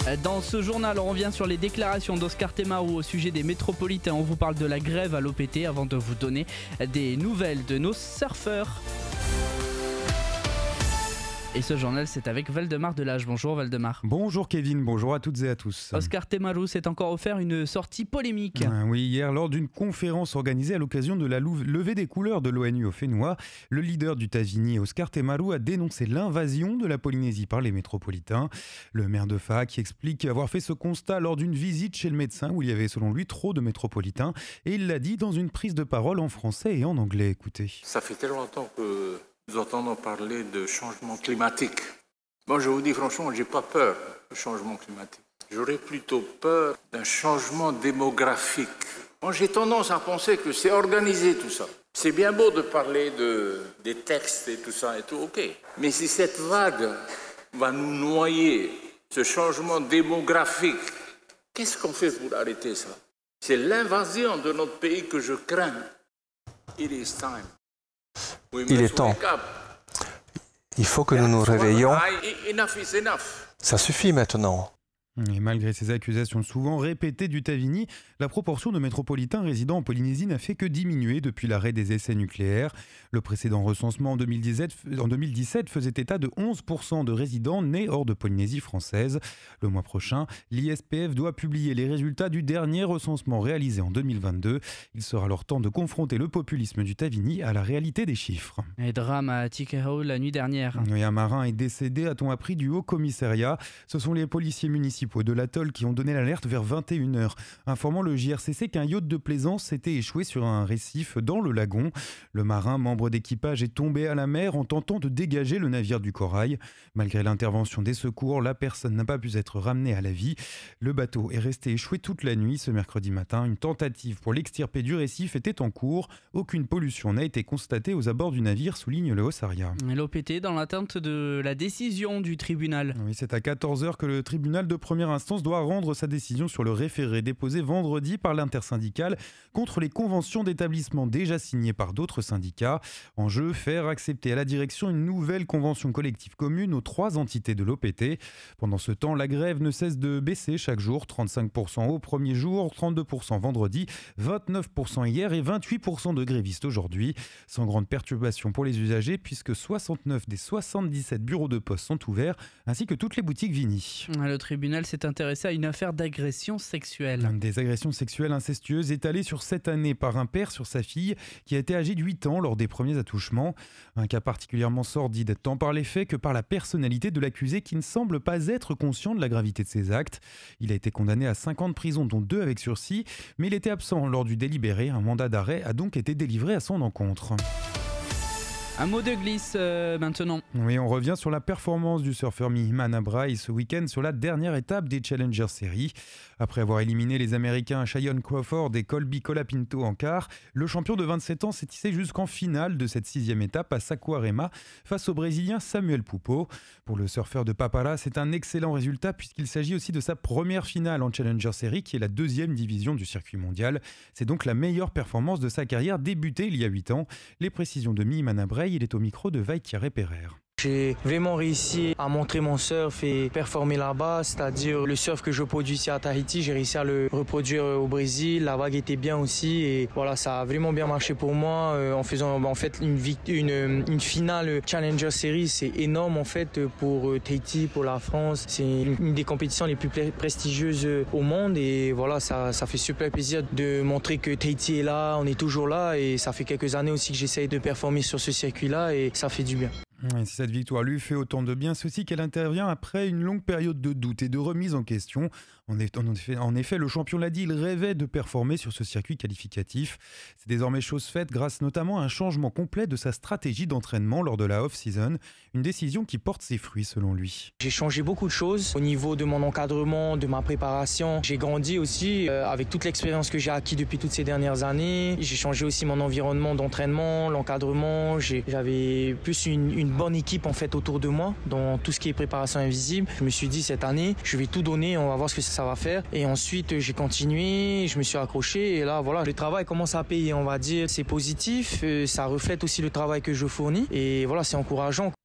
Dans ce journal, on revient sur les déclarations d'Oscar Temaru au sujet des métropolitains. On vous parle de la grève à l'OPT avant de vous donner des nouvelles de nos surfeurs. Et ce journal, c'est avec Valdemar Delage. Bonjour Valdemar. Bonjour Kevin, bonjour à toutes et à tous. Oscar Temaru s'est encore offert une sortie polémique. Oui, hier, lors d'une conférence organisée à l'occasion de la levée des couleurs de l'ONU au Fénois, le leader du Tavini, Oscar Temaru, a dénoncé l'invasion de la Polynésie par les métropolitains. Le maire de Faa qui explique avoir fait ce constat lors d'une visite chez le médecin où il y avait selon lui trop de métropolitains. Et il l'a dit dans une prise de parole en français et en anglais. Écoutez. Ça fait tellement longtemps que nous entendons parler de changement climatique. Moi, je vous dis franchement, je n'ai pas peur du changement climatique. J'aurais plutôt peur d'un changement démographique. Moi, j'ai tendance à penser que c'est organisé tout ça. C'est bien beau de parler des textes et tout ça et tout, ok. Mais si cette vague va nous noyer, ce changement démographique, qu'est-ce qu'on fait pour arrêter ça? C'est l'invasion de notre pays que je crains. It is time. Il est temps. Il faut que nous nous réveillions. Ça suffit maintenant. Et malgré ces accusations souvent répétées du Tavini, la proportion de métropolitains résidant en Polynésie n'a fait que diminuer depuis l'arrêt des essais nucléaires. Le précédent recensement en 2017 faisait état de 11% de résidents nés hors de Polynésie française. Le mois prochain, l'ISPF doit publier les résultats du dernier recensement réalisé en 2022. Il sera alors temps de confronter le populisme du Tavini à la réalité des chiffres. Et drame à Tikehau la nuit dernière. Oui, un marin est décédé, a-t-on appris, du Haut-Commissariat. Ce sont les policiers municipaux de l'atoll qui ont donné l'alerte vers 21h, informant le JRCC qu'un yacht de plaisance s'était échoué sur un récif dans le lagon. Le marin, membre d'équipage, est tombé à la mer en tentant de dégager le navire du corail. Malgré l'intervention des secours, la personne n'a pas pu être ramenée à la vie. Le bateau est resté échoué toute la nuit ce mercredi matin. Une tentative pour l'extirper du récif était en cours. Aucune pollution n'a été constatée aux abords du navire, souligne le Haut-Saria. L'OPT dans l'attente de la décision du tribunal. Oui, c'est à 14h que le tribunal de première instance doit rendre sa décision sur le référé déposé vendredi par l'intersyndicale contre les conventions d'établissement déjà signées par d'autres syndicats. En jeu, faire accepter à la direction une nouvelle convention collective commune aux 3 entités de l'OPT. Pendant ce temps, la grève ne cesse de baisser chaque jour, 35% au premier jour, 32% vendredi, 29% hier et 28% de grévistes aujourd'hui. Sans grande perturbation pour les usagers puisque 69 des 77 bureaux de poste sont ouverts ainsi que toutes les boutiques Vini. Le tribunal s'est intéressé à une affaire d'agression sexuelle. Des agressions sexuelles incestueuses étalées sur 7 années par un père sur sa fille qui a été âgée de 8 ans lors des premiers attouchements. Un cas particulièrement sordide tant par les faits que par la personnalité de l'accusé qui ne semble pas être conscient de la gravité de ses actes. Il a été condamné à 5 ans de prison dont 2 avec sursis, mais il était absent lors du délibéré. Un mandat d'arrêt a donc été délivré à son encontre. Un mot de glisse maintenant. Oui, on revient sur la performance du surfeur Mihimana Brai ce week-end sur la dernière étape des Challenger Series. Après avoir éliminé les Américains Cheyenne Crawford et Colby Colapinto en quart, le champion de 27 ans s'est hissé jusqu'en finale de cette 6e étape à Saquarema face au Brésilien Samuel Pupo. Pour le surfeur de Papara, c'est un excellent résultat puisqu'il s'agit aussi de sa première finale en Challenger Series qui est la 2e division du circuit mondial. C'est donc la meilleure performance de sa carrière débutée il y a 8 ans. Les précisions de Mihimana Brai, il est au micro de Vai-Thierry Pereire. J'ai vraiment réussi à montrer mon surf et performer là-bas, c'est-à-dire le surf que je produis ici à Tahiti, j'ai réussi à le reproduire au Brésil, la vague était bien aussi et voilà, ça a vraiment bien marché pour moi en faisant en fait une finale Challenger Series, c'est énorme en fait pour Tahiti, pour la France, c'est une des compétitions les plus prestigieuses au monde et voilà, ça fait super plaisir de montrer que Tahiti est là, on est toujours là et ça fait quelques années aussi que j'essaye de performer sur ce circuit-là et ça fait du bien. Et si cette victoire lui fait autant de bien, c'est aussi qu'elle intervient après une longue période de doute et de remise en question. En effet, le champion l'a dit, il rêvait de performer sur ce circuit qualificatif. C'est désormais chose faite grâce notamment à un changement complet de sa stratégie d'entraînement lors de la off-season, une décision qui porte ses fruits selon lui. J'ai changé beaucoup de choses au niveau de mon encadrement, de ma préparation. J'ai grandi aussi avec toute l'expérience que j'ai acquis depuis toutes ces dernières années. J'ai changé aussi mon environnement d'entraînement, l'encadrement. J'avais plus une bonne équipe en fait autour de moi dans tout ce qui est préparation invisible. Je me suis dit cette année, je vais tout donner, on va voir ce que ça va faire. Et ensuite, j'ai continué, je me suis accroché et là voilà, le travail commence à payer, on va dire. C'est positif, ça reflète aussi le travail que je fournis et voilà, c'est encourageant.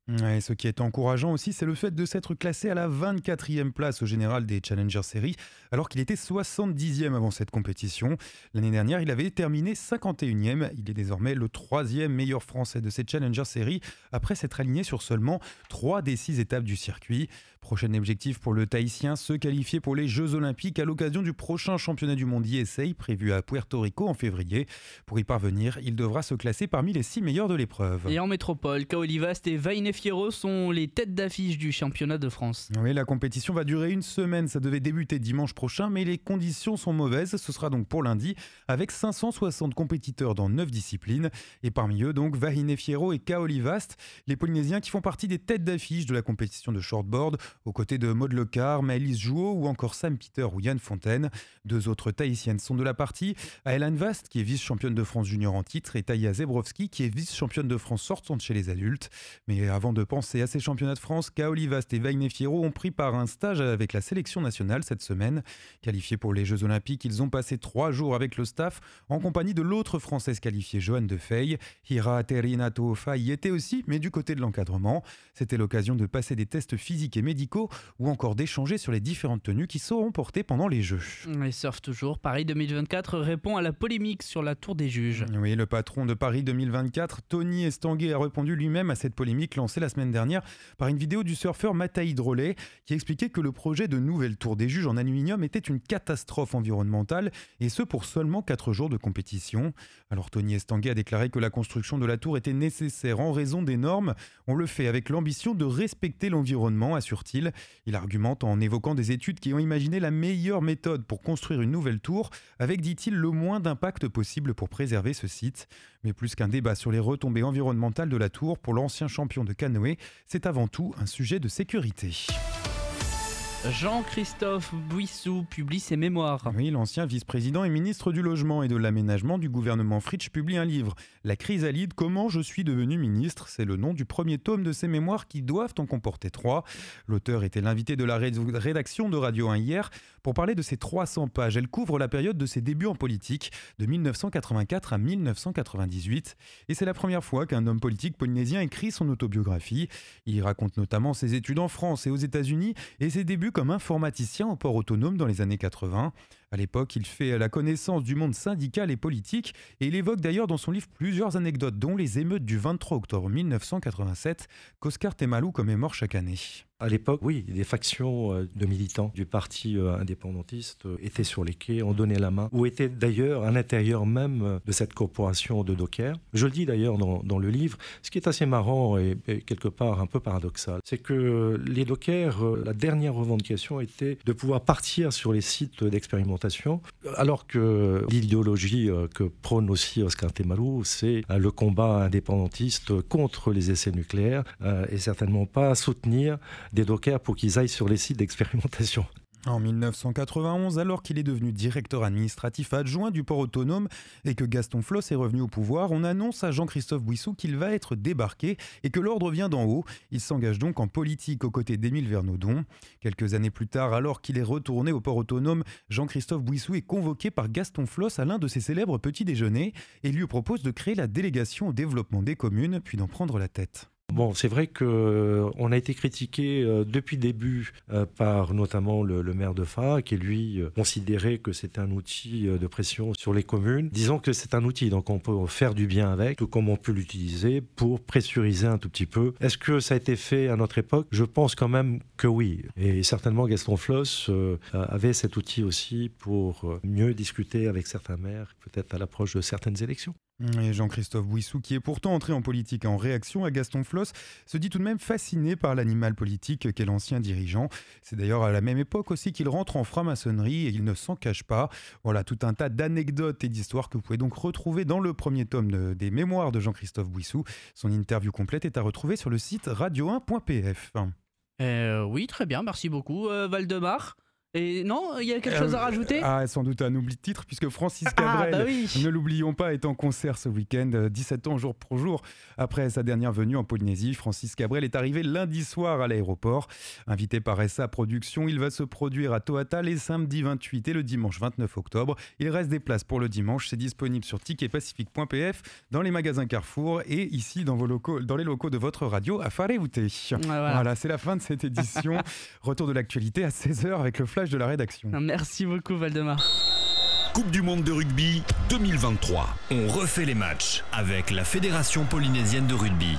Ouais, ce qui est encourageant aussi, c'est le fait de s'être classé à la 24e place au général des Challenger Series, alors qu'il était 70e avant cette compétition. L'année dernière, il avait terminé 51e. Il est désormais le 3e meilleur français de ces Challenger Series, après s'être aligné sur seulement 3 des 6 étapes du circuit. Prochain objectif pour le Tahitien, se qualifier pour les Jeux Olympiques à l'occasion du prochain championnat du monde ISA prévu à Puerto Rico en février. Pour y parvenir, il devra se classer parmi les 6 meilleurs de l'épreuve. Et en métropole, Kaoli Vast et Vaine Fierro sont les têtes d'affiche du championnat de France. Oui, la compétition va durer une semaine. Ça devait débuter dimanche prochain, mais les conditions sont mauvaises. Ce sera donc pour lundi, avec 560 compétiteurs dans 9 disciplines. Et parmi eux, donc, Vaine Fierro et Kaoli Vast, les Polynésiens qui font partie des têtes d'affiche de la compétition de shortboard, aux côtés de Maud Lecar, Maëlys Jouot ou encore Sam Peter ou Yann Fontaine. 2 autres Tahitiennes sont de la partie, Aelan Vast, qui est vice-championne de France junior en titre, et Taya Zebrowski, qui est vice-championne de France sortante chez les adultes. Mais avant de penser à ces championnats de France, Kaoli Vast et Vaine Fierro ont pris part à un stage avec la sélection nationale cette semaine. Qualifiés pour les Jeux Olympiques, ils ont passé 3 jours avec le staff en compagnie de l'autre Française qualifiée, Johanne Defey. Hira Terina Toofa y était aussi, mais du côté de l'encadrement. C'était l'occasion de passer des tests physiques et médicaux ou encore d'échanger sur les différentes tenues qui seront portées pendant les Jeux. Et Surf toujours, Paris 2024 répond à la polémique sur la tour des juges. Oui, le patron de Paris 2024, Tony Estanguet, a répondu lui-même à cette polémique lancée la semaine dernière par une vidéo du surfeur Mataï Drolet qui expliquait que le projet de nouvelle tour des juges en aluminium était une catastrophe environnementale et ce pour seulement 4 jours de compétition. Alors Tony Estanguet a déclaré que la construction de la tour était nécessaire en raison des normes. On le fait avec l'ambition de respecter l'environnement, assure-t-il. Il argumente en évoquant des études qui ont imaginé la meilleure méthode pour construire une nouvelle tour avec, dit-il, le moins d'impact possible pour préserver ce site. Mais plus qu'un débat sur les retombées environnementales de la tour, pour l'ancien champion de canoë, c'est avant tout un sujet de sécurité. Jean-Christophe Bouissou publie ses mémoires. Oui, l'ancien vice-président et ministre du Logement et de l'Aménagement du gouvernement Fritsch publie un livre. La chrysalide, comment je suis devenu ministre, c'est le nom du premier tome de ses mémoires qui doivent en comporter 3. L'auteur était l'invité de la rédaction de Radio 1 hier pour parler de ses 300 pages. Elle couvre la période de ses débuts en politique, de 1984 à 1998. Et c'est la première fois qu'un homme politique polynésien écrit son autobiographie. Il raconte notamment ses études en France et aux États-Unis et ses débuts comme informaticien au port autonome dans les années 80. À l'époque, il fait la connaissance du monde syndical et politique et il évoque d'ailleurs dans son livre plusieurs anecdotes, dont les émeutes du 23 octobre 1987 qu'Oscar Temalu commémore chaque année. À l'époque, oui, des factions de militants du parti indépendantiste étaient sur les quais, ont donné la main, ou étaient d'ailleurs à l'intérieur même de cette corporation de dockers. Je le dis d'ailleurs dans le livre, ce qui est assez marrant et quelque part un peu paradoxal, c'est que les dockers, la dernière revendication était de pouvoir partir sur les sites d'expérimentation, alors que l'idéologie que prône aussi Oscar Temalu, c'est le combat indépendantiste contre les essais nucléaires et certainement pas soutenir des dockers pour qu'ils aillent sur les sites d'expérimentation. En 1991, alors qu'il est devenu directeur administratif adjoint du port autonome et que Gaston Floss est revenu au pouvoir, on annonce à Jean-Christophe Bouissou qu'il va être débarqué et que l'ordre vient d'en haut. Il s'engage donc en politique aux côtés d'Émile Vernaudon. Quelques années plus tard, alors qu'il est retourné au port autonome, Jean-Christophe Bouissou est convoqué par Gaston Floss à l'un de ses célèbres petits déjeuners et lui propose de créer la délégation au développement des communes, puis d'en prendre la tête. Bon, c'est vrai qu'on a été critiqué depuis le début par notamment le maire de Faa, qui lui considérait que c'était un outil de pression sur les communes. Disons que c'est un outil, donc on peut faire du bien avec, tout comme on peut l'utiliser pour pressuriser un tout petit peu. Est-ce que ça a été fait à notre époque ? Je pense quand même que oui. Et certainement Gaston Floss avait cet outil aussi pour mieux discuter avec certains maires, peut-être à l'approche de certaines élections. Et Jean-Christophe Bouissou, qui est pourtant entré en politique en réaction à Gaston Floss, se dit tout de même fasciné par l'animal politique qu'est l'ancien dirigeant. C'est d'ailleurs à la même époque aussi qu'il rentre en franc-maçonnerie et il ne s'en cache pas. Voilà tout un tas d'anecdotes et d'histoires que vous pouvez donc retrouver dans le premier tome des mémoires de Jean-Christophe Bouissou. Son interview complète est à retrouver sur le site radio1.pf. Oui, très bien, merci beaucoup Valdemar. Et non, il y a quelque chose à rajouter ? Sans doute un oubli de titre, puisque Francis Cabrel, ne l'oublions pas, est en concert ce week-end, 17 ans jour pour jour. Après sa dernière venue en Polynésie, Francis Cabrel est arrivé lundi soir à l'aéroport. Invité par SA Productions, il va se produire à Toata les samedis 28 et le dimanche 29 octobre. Il reste des places pour le dimanche, c'est disponible sur ticketpacifique.pf, dans les magasins Carrefour et ici dans les locaux de votre radio à Whareute. Voilà, c'est la fin de cette édition. Retour de l'actualité à 16h avec le flash de la rédaction. Merci beaucoup Valdemar. Coupe du monde de rugby 2023. On refait les matchs avec la Fédération polynésienne de rugby.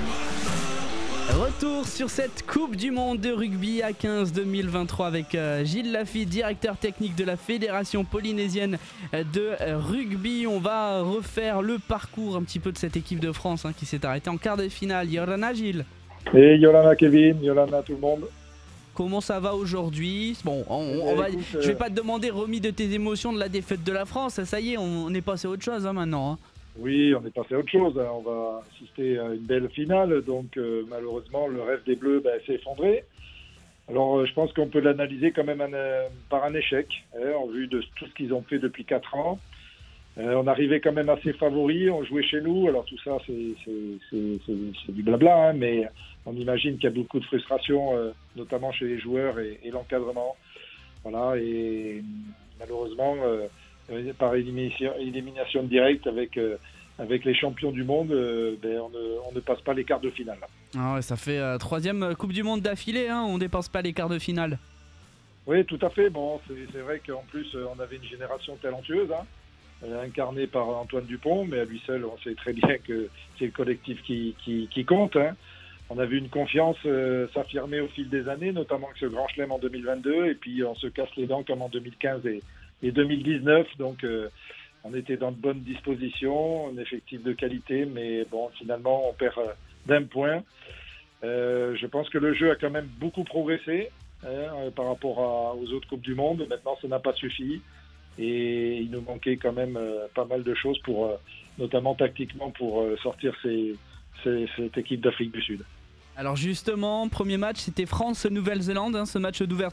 Retour sur cette Coupe du monde de rugby à 15 2023 avec Gilles Laffitte, directeur technique de la Fédération polynésienne de rugby. On va refaire le parcours un petit peu de cette équipe de France qui s'est arrêtée en quart de finale. Yorana Gilles. Et Yolana Kevin, Yolana tout le monde. Comment ça va aujourd'hui ? Bon, je vais pas te demander remis de tes émotions de la défaite de la France. Ça y est, on est passé à autre chose maintenant. Oui, on est passé à autre chose. On va assister à une belle finale. Donc malheureusement, le rêve des Bleus s'est effondré. Alors je pense qu'on peut l'analyser quand même par un échec, en vue de tout ce qu'ils ont fait depuis 4 ans. On arrivait quand même assez favoris, on jouait chez nous. Alors tout ça, c'est du blabla, mais on imagine qu'il y a beaucoup de frustration, notamment chez les joueurs et l'encadrement. Voilà, et malheureusement, par élimination directe avec les champions du monde, on ne passe pas les quarts de finale. Ah ouais, ça fait 3e Coupe du Monde d'affilée, on ne dépasse pas les quarts de finale. Oui, tout à fait. Bon, c'est vrai qu'en plus, on avait une génération talentueuse, incarné par Antoine Dupont, mais à lui seul, on sait très bien que c'est le collectif qui compte. On a vu une confiance s'affirmer au fil des années, notamment avec ce Grand Chelem en 2022, et puis on se casse les dents comme en 2015 et 2019, donc on était dans de bonnes dispositions, un effectif de qualité, mais bon, finalement, on perd d'1 point. Je pense que le jeu a quand même beaucoup progressé par rapport aux autres Coupes du Monde. Maintenant, ça n'a pas suffi. Et il nous manquait quand même pas mal de choses, notamment tactiquement, pour sortir cette équipe d'Afrique du Sud. Alors justement, premier match, c'était France-Nouvelle-Zélande, ce match d'ouverture.